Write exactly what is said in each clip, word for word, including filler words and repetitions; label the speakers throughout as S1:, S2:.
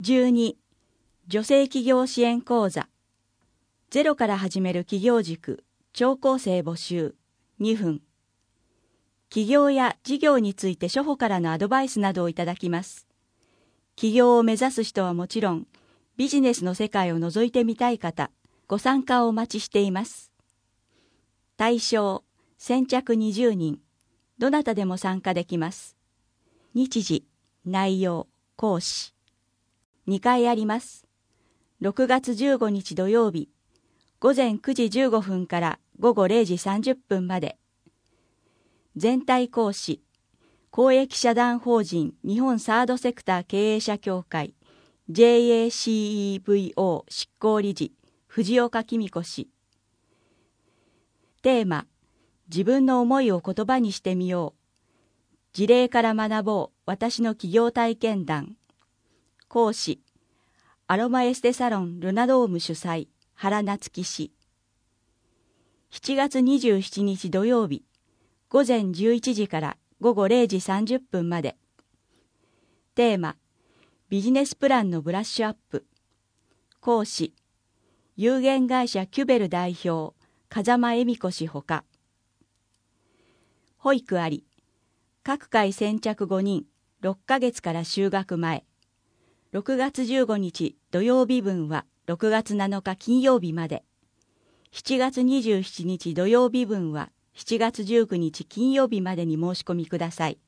S1: じゅうに、女性企業支援講座。ゼロから始める企業塾、聴講生募集、にふん。起業や事業について初歩からのアドバイスなどをいただきます。起業を目指す人はもちろん、ビジネスの世界を覗いてみたい方、ご参加をお待ちしています。対象、先着にじゅうにん、どなたでも参加できます。日時、内容、講師。にかいあります。ろくがつじゅうごにち土曜日、ごぜんくじじゅうごふんからごごれいじさんじゅっぷんまで。全体講師、公益社団法人日本サードセクター経営者協会 ジェイエーシーイーブイオー 執行理事藤岡紀美子氏。テーマ、自分の思いを言葉にしてみよう。事例から学ぼう私の起業体験談。講師、アロマエステサロンルナドーム主催原夏樹氏。しちがつにじゅうしちにち土曜日、ごぜんじゅういちじからごごれいじさんじゅっぷんまで。テーマ、ビジネスプランのブラッシュアップ。講師、有限会社キュベル代表風間恵美子氏ほか。保育あり、各回先着ごにん、ろっかげつから就学前。ろくがつじゅうごにち土曜日分はろくがつなのか金曜日まで。しちがつにじゅうしちにち土曜日分はしちがつじゅうくにち金曜日までに申し込みください。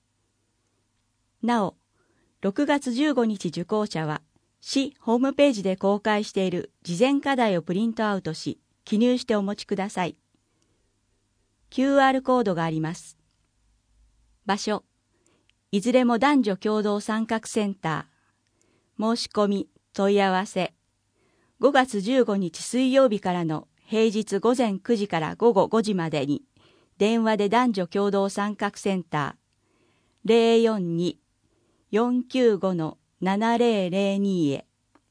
S1: なお、ろくがつじゅうごにち受講者は、市ホームページで公開している事前課題をプリントアウトし、記入してお持ちください。キューアール コードがあります。場所、いずれも男女共同参画センター。申し込み、問い合わせ。ごがつじゅうごにち水曜日からの平日ごぜんくじからごごごじまでに、電話で男女共同参画センター ゼロよんに よんきゅうご ななぜろぜろに へ。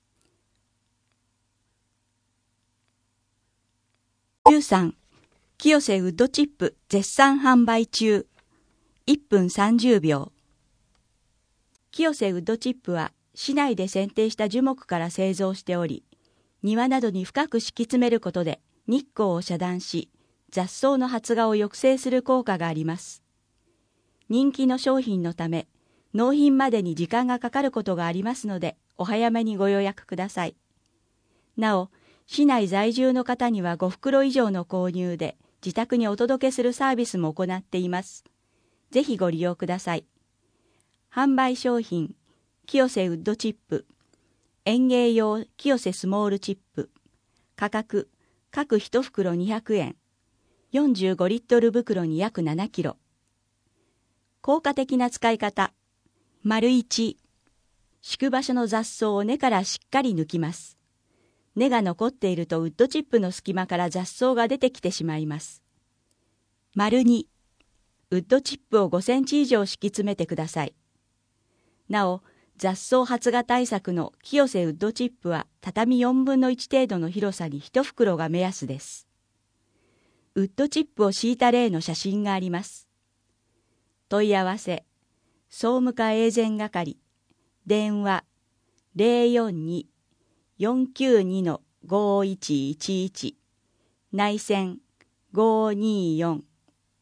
S1: じゅうさん、清瀬ウッドチップ絶賛販売中。いっぷんさんじゅうびょう。清瀬ウッドチップは市内で選定した樹木から製造しており、庭などに深く敷き詰めることで日光を遮断し、雑草の発芽を抑制する効果があります。人気の商品のため、納品までに時間がかかることがありますので、お早めにご予約ください。なお、市内在住の方にはごふくろ以上の購入で自宅にお届けするサービスも行っています。ぜひご利用ください。販売商品、清瀬ウッドチップ、園芸用清瀬スモールチップ、価格、各いち袋にひゃくえん、よんじゅうごリットル袋に約ななキロ。効果的な使い方、丸いち、敷く場所の雑草を根からしっかり抜きます。根が残っているとウッドチップの隙間から雑草が出てきてしまいます。丸に、ウッドチップをごセンチ以上敷き詰めてください。なお、雑草発芽対策の清瀬ウッドチップは畳よんぶんのいち程度の広さにいち袋が目安です。ウッドチップを敷いた例の写真があります。問い合わせ、総務課永全係、電話 ゼロよんに よんきゅうに ごいちいちいち、内線ごによん。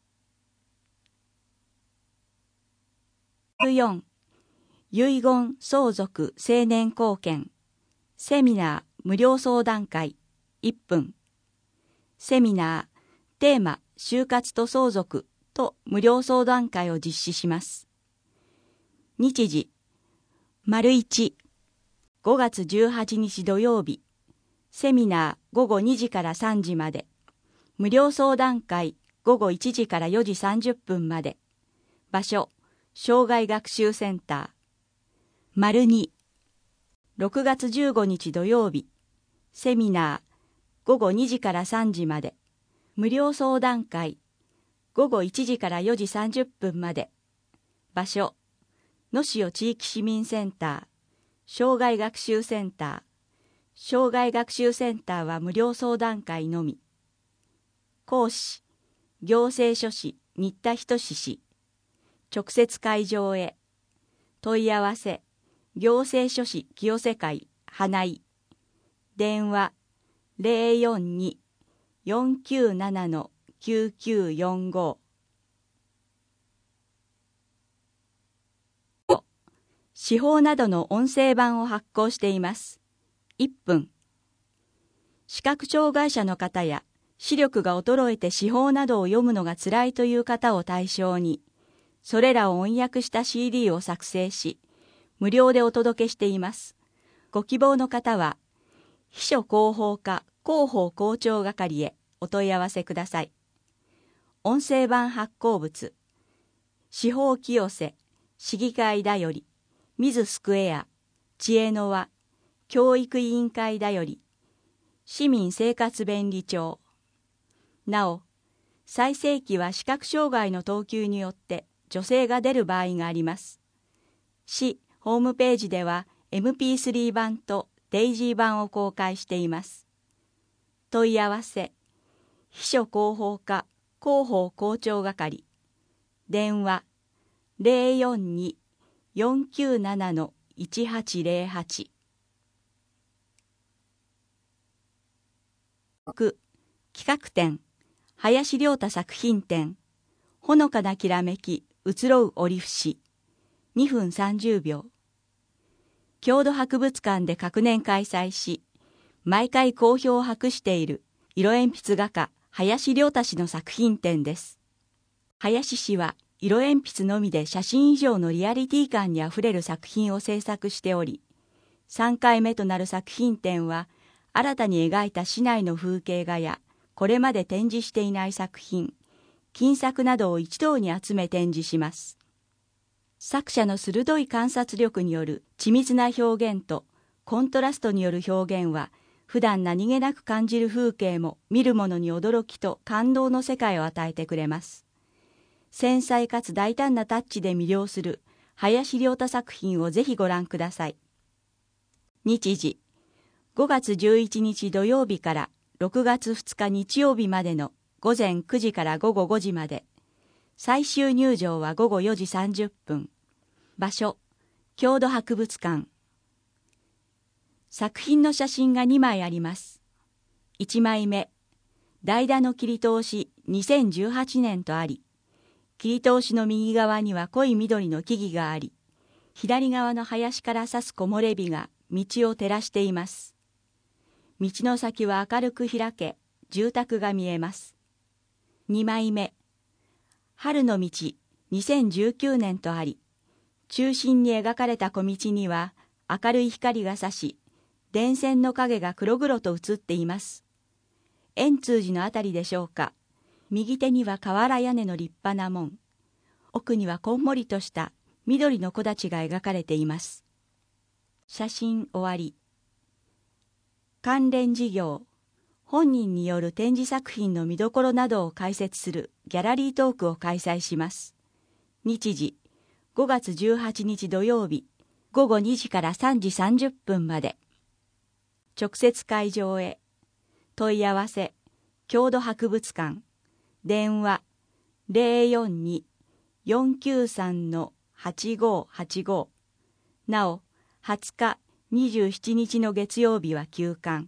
S1: じゅうよん、遺言相続成年後見セミナー無料相談会いっぷん。セミナーテーマ就活と相続と無料相談会を実施します。日時、丸いち、ごがつじゅうはちにち土曜日、セミナーごごにじからさんじまで、無料相談会ごごいちじからよじさんじゅっぷんまで、場所、障害学習センター。丸に、ろくがつじゅうごにち土曜日、セミナーごごにじからさんじまで、無料相談会ごごいちじからよじさんじゅっぷんまで、場所、野潮地域市民センター、障害学習センター。障害学習センターは無料相談会のみ。講師、行政書士新田仁氏。直接会場へ。問い合わせ、 行政書士清瀬会花井。電話 ゼロよんに よんきゅうなな きゅうきゅうよんご。司法などの音声版を発行しています。いっぷん。視覚障害者の方や視力が衰えて司法などを読むのがつらいという方を対象に、それらを音訳した シーディー を作成し、無料でお届けしています。ご希望の方は、秘書広報課広報校長係へお問い合わせください。音声版発行物、司法清瀬、市議会だより、ミズスクエア、知恵の輪、教育委員会だより、市民生活便利帳。なお、再生機は視覚障害の等級によって助成が出る場合があります。市ホームページでは エムピースリー 版とデイジー版を公開しています。問い合わせ、秘書広報課広報校長係。電話 ゼロよんに よんきゅうなな いちはちゼロはち。企画展、林亮太作品展、ほのかなきらめき移ろう折節、にふんさんじゅうびょう。郷土博物館で各年開催し、毎回好評を博している色鉛筆画家林亮太氏の作品展です。林氏は色鉛筆のみで写真以上のリアリティ感にあふれる作品を制作しており、さんかいめとなる作品展は、新たに描いた市内の風景画や、これまで展示していない作品、金作などを一堂に集め展示します。作者の鋭い観察力による緻密な表現とコントラストによる表現は、普段何気なく感じる風景も見る者に驚きと感動の世界を与えてくれます。繊細かつ大胆なタッチで魅了する林亮太作品をぜひご覧ください。日時、ごがつじゅういちにち土曜日からろくがつふつか日曜日までのごぜんくじからごごごじまで。最終入場はごごよじさんじゅっぷん。場所、郷土博物館。作品の写真がにまいあります。いちまいめ、代打の切り通しにせんじゅうはちねんとあり、切り通しの右側には濃い緑の木々があり、左側の林から差す木漏れ日が道を照らしています。道の先は明るく開け、住宅が見えます。にまいめ、春の道にせんじゅうきゅうねんとあり、中心に描かれた小道には明るい光が差し、電線の影が黒々と映っています。円通寺のあたりでしょうか。右手には瓦屋根の立派な門。奥にはこんもりとした緑の木立が描かれています。写真終わり。関連事業、本人による展示作品の見どころなどを解説するギャラリートークを開催します。日時、ごがつじゅうはちにち土曜日、ごごにじからさんじさんじゅっぷんまで。直接会場へ。問い合わせ、郷土博物館。電話、ゼロよんに よんきゅうさん はちごはちご。なお、はつか、にじゅうしちにちの月曜日は休館。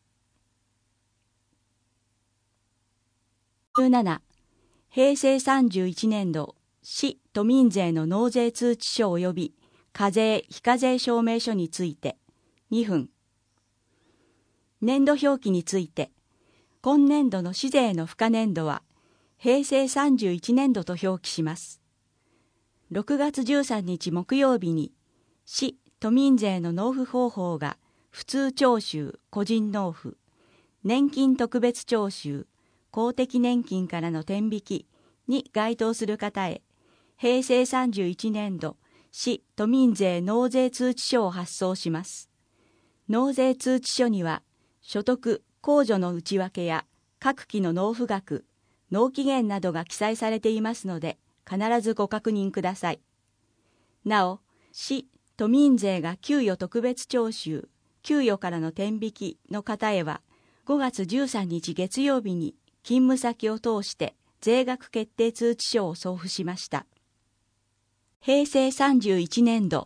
S1: じゅうなな、へいせいさんじゅういちねんど、市都民税の納税通知書及び課税非課税証明書について、にふん。年度表記について、今年度の市税の付加年度は、へいせいさんじゅういちねんどと表記します。ろくがつじゅうさんにち木曜日に、市都民税の納付方法が、普通徴収、個人納付、年金特別徴収、公的年金からの天引きに該当する方へ、へいせいさんじゅういちねんど、市都民税納税通知書を発送します。納税通知書には、所得・控除の内訳や各期の納付額、納期限などが記載されていますので、必ずご確認ください。なお、市都民税が給与特別徴収、給与からの天引きの方へは、ごがつじゅうさんにち月曜日に勤務先を通して税額決定通知書を送付しました。へいせいさんじゅういちねんど、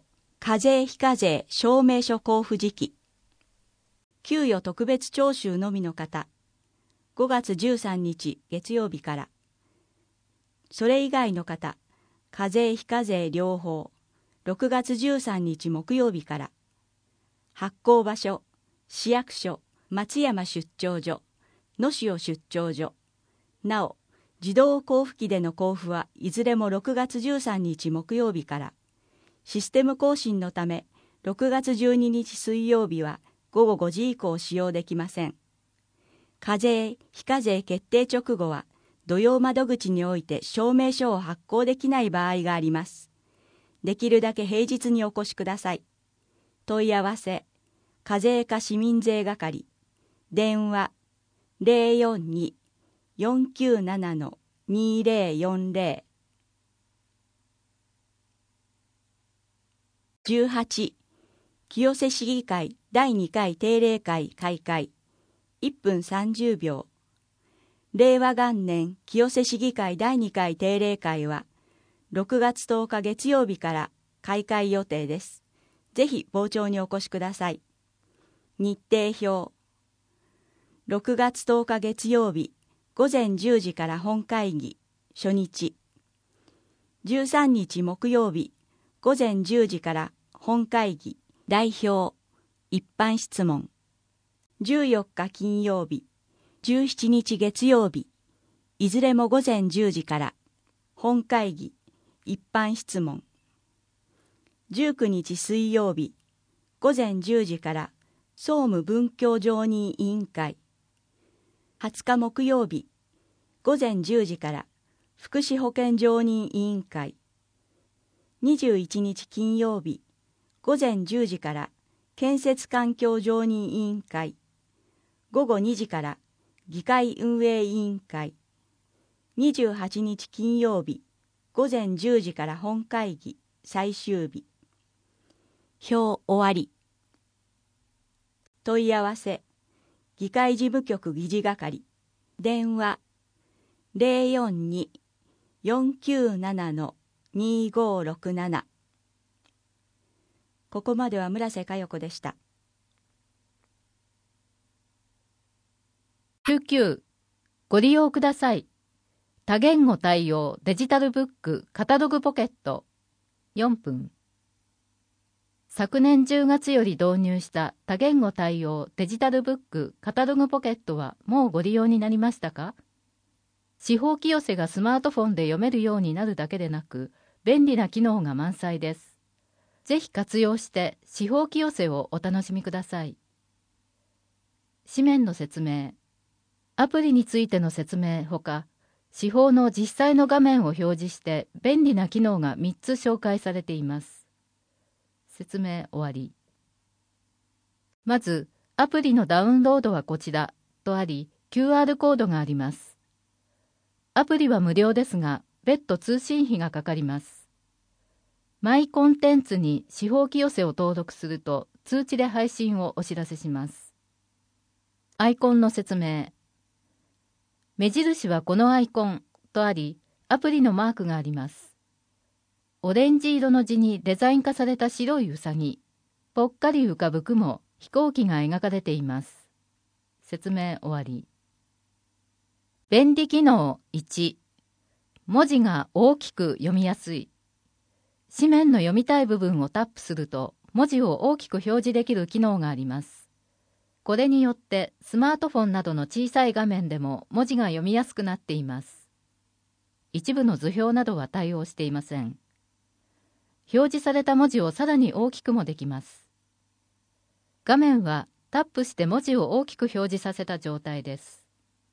S1: 課税非課税証明書交付時期。給与特別徴収のみの方、ごがつじゅうさんにち月曜日から。それ以外の方、課税非課税両方、ろくがつじゅうさんにち木曜日から。発行場所、市役所、松山出張所、野潮出張所。なお、自動交付機での交付はいずれもろくがつじゅうさんにち木曜日から。システム更新のため、ろくがつじゅうににち水曜日はごごごじ以降使用できません。課税、非課税決定直後は、土曜窓口において証明書を発行できない場合があります。できるだけ平日にお越しください。問い合わせ、課税課市民税係、電話 ゼロよんに よんきゅうなな にゼロよんゼロ。じゅうはち、清瀬市議会だいにかい定例会開会、いっぷんさんじゅうびょう。れいわ元年清瀬市議会だいにかい定例会は、ろくがつとおか月曜日から開会予定です。ぜひ傍聴にお越しください。日程表。ろくがつとおか月曜日、ごぜんじゅうじから本会議、初日。じゅうさんにち木曜日、ごぜんじゅうじから本会議、代表、一般質問。じゅうよっか金曜日、じゅうしちにち月曜日、いずれもごぜんじゅうじから本会議、一般質問。じゅうくにち水曜日、ごぜんじゅうじから総務文教常任委員会。はつか木曜日、ごぜんじゅうじから福祉保健常任委員会。にじゅういちにち金曜日、ごぜんじゅうじから建設環境常任委員会。ごごにじから議会運営委員会。にじゅうはちにち金曜日、ごぜんじゅうじから本会議、最終日。表終わり。問い合わせ、議会事務局議事係。電話、ゼロよんに よんきゅうなな にごろくなな。ここまでは村瀬佳代子でした。
S2: きゅうきゅう、ご利用ください。多言語対応デジタルブックカタログポケットよんぷん。昨年じゅうがつより導入した多言語対応デジタルブックカタログポケットはもうご利用になりましたか？司法清瀬がスマートフォンで読めるようになるだけでなく、便利な機能が満載です。ぜひ活用して司法清瀬をお楽しみください。紙面の説明。アプリについての説明ほか、司法の実際の画面を表示して便利な機能がみっつ紹介されています。説明終わり。まず、アプリのダウンロードはこちらとあり、キューアール コードがあります。アプリは無料ですが、別途通信費がかかります。マイコンテンツに司法清瀬を登録すると、通知で配信をお知らせします。アイコンの説明。目印はこのアイコンとあり、アプリのマークがあります。オレンジ色の字にデザイン化された白いウサギ、ぽっかり浮かぶ雲、飛行機が描かれています。説明終わり。便利機能いち、文字が大きく読みやすい。紙面の読みたい部分をタップすると、文字を大きく表示できる機能があります。これによってスマートフォンなどの小さい画面でも文字が読みやすくなっています。一部の図表などは対応していません。表示された文字をさらに大きくもできます。画面はタップして文字を大きく表示させた状態です。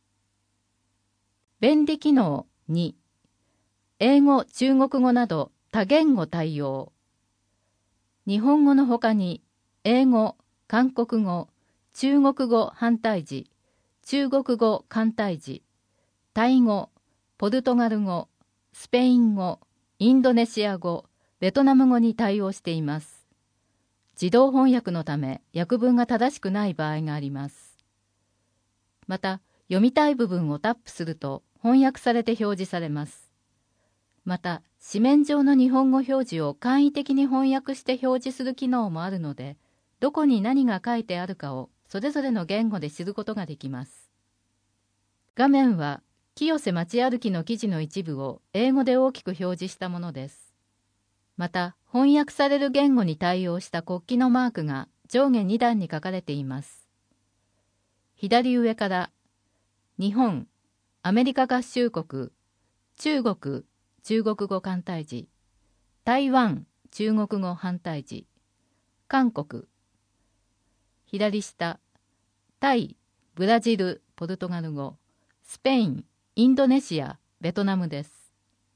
S2: 便利機能に、英語・中国語など多言語対応。日本語のほかに英語、韓国語、中国語反対字、中国語簡体字、タイ語、ポルトガル語、スペイン語、インドネシア語、ベトナム語に対応しています。自動翻訳のため訳文が正しくない場合があります。また、読みたい部分をタップすると翻訳されて表示されます。また、 紙面上の日本語表示を簡易的に翻訳して表示する機能もあるので、どこに何が書いてあるかをそれぞれの言語で知ることができます。画面は清瀬街歩きの記事の一部を英語で大きく表示したものです。また、翻訳される言語に対応した国旗のマークが上下に段に書かれています。左上から日本、アメリカ合衆国、中国、中国語簡体字、台湾、中国語反対字、韓国、左下、タイ、ブラジル、ポルトガル語、スペイン、インドネシア、ベトナムです。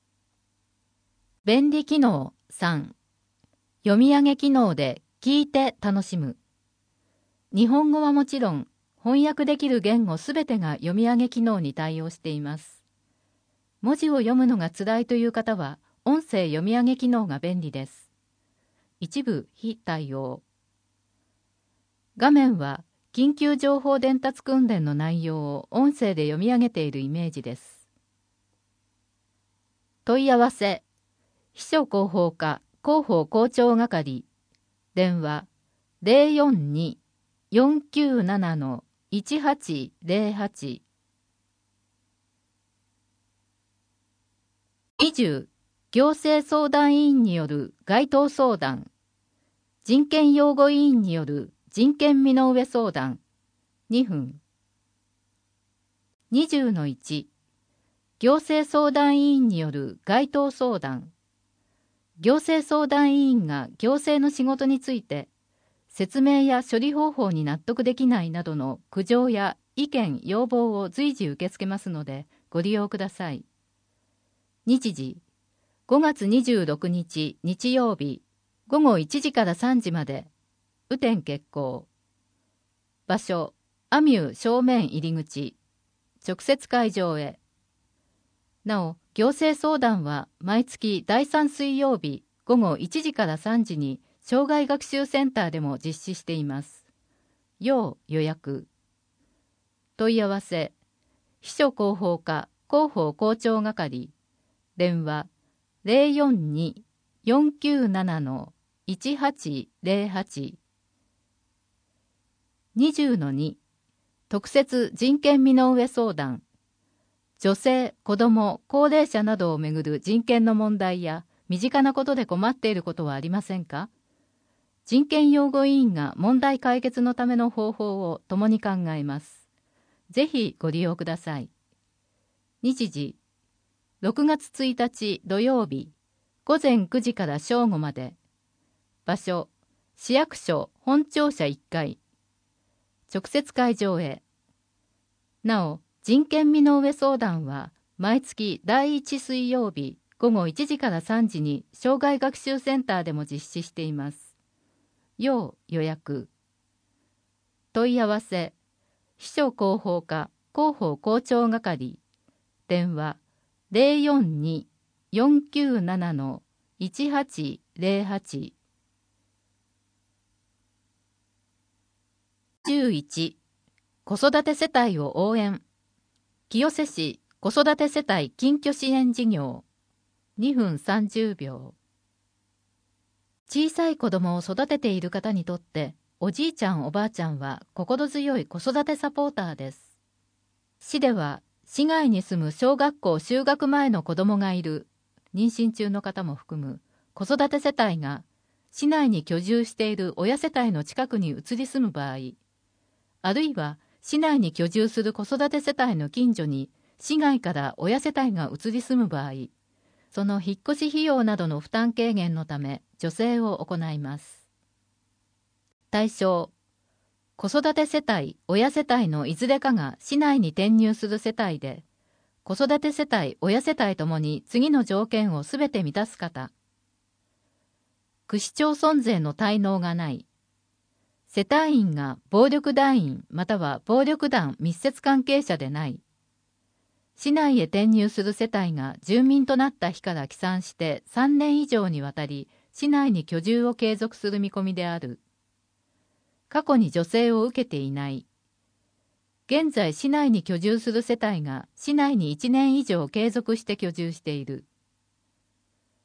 S2: 便利機能さん、読み上げ機能で聞いて楽しむ。日本語はもちろん、翻訳できる言語すべてが読み上げ機能に対応しています。文字を読むのがつらいという方は、音声読み上げ機能が便利です。一部非対応。画面は緊急情報伝達訓練の内容を音声で読み上げているイメージです。問い合わせ、秘書広報課広報校長係、電話 ゼロよんに よんきゅうなな いちはちゼロはち。にじゅう、行政相談委員による該当相談、人権擁護委員による人権身の上相談、にふん。にじゅうのいち、行政相談委員による該当相談、行政相談委員が行政の仕事について、説明や処理方法に納得できないなどの苦情や意見・要望を随時受け付けますので、ご利用ください。日時、ごがつにじゅうろくにち日曜日、ごごいちじからさんじまで、雨天決行。場所、アミュー正面入り口、直接会場へ。なお、行政相談は毎月だいさん水曜日ごごいちじからさんじに障害学習センターでも実施しています。要予約。問い合わせ、秘書広報課広報校長係、電話ゼロよんに よんきゅうなな いちはちゼロはち。にじゅうのに、特設人権身の上相談、女性、子ども、高齢者などをめぐる人権の問題や身近なことで困っていることはありませんか？人権擁護委員が問題解決のための方法を共に考えます。ぜひご利用ください。日時、ろくがつついたち土曜日、ごぜんくじから正午まで。場所、市役所本庁舎いっかい。直接会場へ。なお、人権身の上相談は毎月だいいち水曜日ごごいちじからさんじに障害学習センターでも実施しています。要予約。問い合わせ、秘書広報課広報校長係、電話ゼロよんに よんきゅうなな いちはちゼロはち。じゅういち、子育て世帯を応援。清瀬市子育て世帯近居支援事業。にふんさんじゅうびょう。小さい子供を育てている方にとって、おじいちゃんおばあちゃんは心強い子育てサポーターです。市では、市外に住む小学校就学前の子供がいる、妊娠中の方も含む子育て世帯が、市内に居住している親世帯の近くに移り住む場合、あるいは市内に居住する子育て世帯の近所に市外から親世帯が移り住む場合、その引っ越し費用などの負担軽減のため助成を行います。対象、子育て世帯、親世帯のいずれかが市内に転入する世帯で、子育て世帯、親世帯ともに次の条件をすべて満たす方。区市町村税の滞納がない。世帯員が暴力団員または暴力団密接関係者でない。市内へ転入する世帯が住民となった日から起算してさんねん以上にわたり市内に居住を継続する見込みである。過去に助成を受けていない。現在市内に居住する世帯が市内にいちねん以上継続して居住している。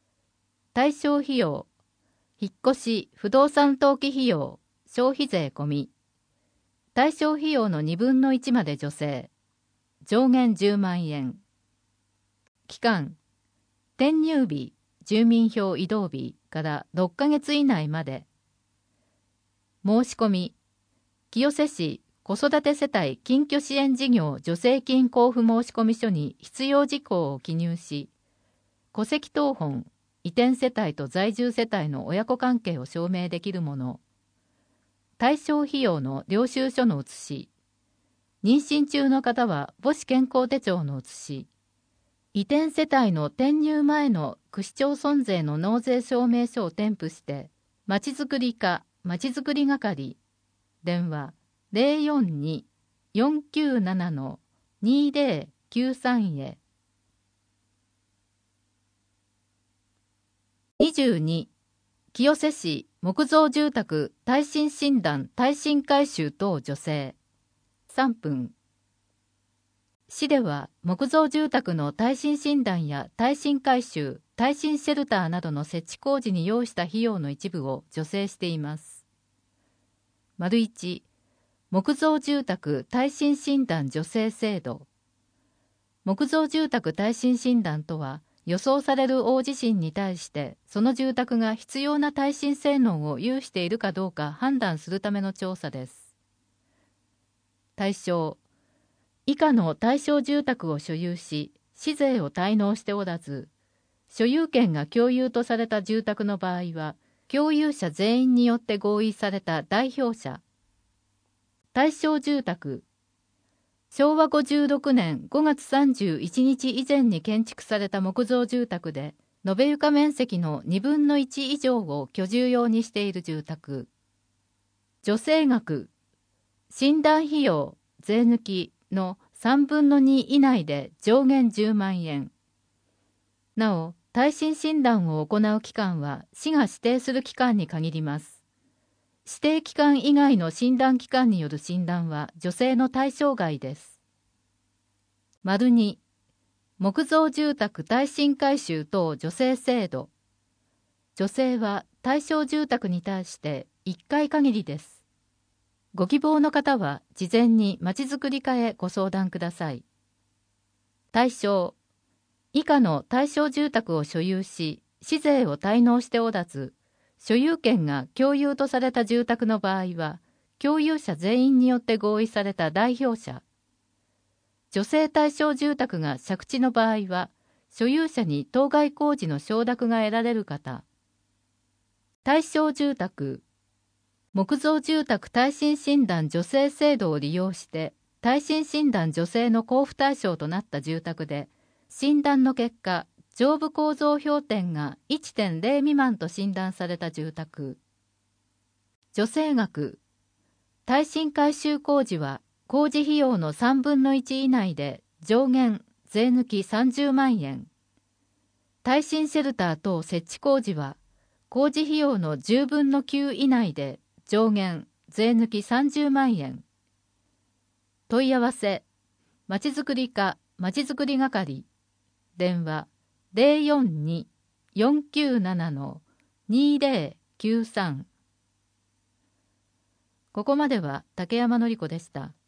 S2: 対象費用、引っ越し、不動産登記費用、消費税込み。対象費用のにぶんのいちまで助成。上限じゅうまんえん。期間、転入日、住民票移動日からろっかげつ以内まで。申し込み、清瀬市子育て世帯近居支援事業助成金交付申込書に必要事項を記入し、戸籍謄本、移転世帯と在住世帯の親子関係を証明できるもの、対象費用の領収書の写し、妊娠中の方は母子健康手帳の写し、移転世帯の転入前の区市町村税の納税証明書を添付して、まちづくり課、まちづくり係、電話 ゼロよんに よんきゅうなな にゼロきゅうさん へ。にじゅうに、清瀬市木造住宅耐震診断耐震改修等助成。さんぷん。市では木造住宅の耐震診断や耐震改修、耐震シェルターなどの設置工事に要した費用の一部を助成しています。丸いち、木造住宅耐震診断助成制度。木造住宅耐震診断とは、予想される大地震に対してその住宅が必要な耐震性能を有しているかどうか判断するための調査です。対象、以下の対象住宅を所有し市税を滞納しておらず、所有権が共有とされた住宅の場合は共有者全員によって合意された代表者。対象住宅、しょうわごじゅうろくねんごがつさんじゅういちにち以前に建築された木造住宅で、延べ床面積のにぶんのいち以上を居住用にしている住宅。助成額、診断費用、税抜きのさんぶんのに以内で上限じゅうまんえん。なお、耐震診断を行う期間は市が指定する期間に限ります。指定期間以外の診断期間による診断は助成の対象外です。丸に、木造住宅耐震改修等助成制度。助成は対象住宅に対していっかい限りです。ご希望の方は事前にまちづくり課へご相談ください。対象、以下の対象住宅を所有し、市税を滞納しておらず、所有権が共有とされた住宅の場合は、共有者全員によって合意された代表者。助成対象住宅が借地の場合は、所有者に当該工事の承諾が得られる方。対象住宅、木造住宅耐震診断助成制度を利用して、耐震診断助成の交付対象となった住宅で、診断の結果、上部構造評点が いってんゼロ 未満と診断された住宅。助成額、耐震改修工事は工事費用のさんぶんのいち以内で上限税抜きさんじゅうまんえん。耐震シェルター等設置工事は工事費用のじゅうぶんのきゅう以内で上限税抜きさんじゅうまんえん。問い合わせ、まちづくり課まちづくり係、電話ゼロよんに よんきゅうなな にゼロきゅうさん。ここまでは竹山典子でした。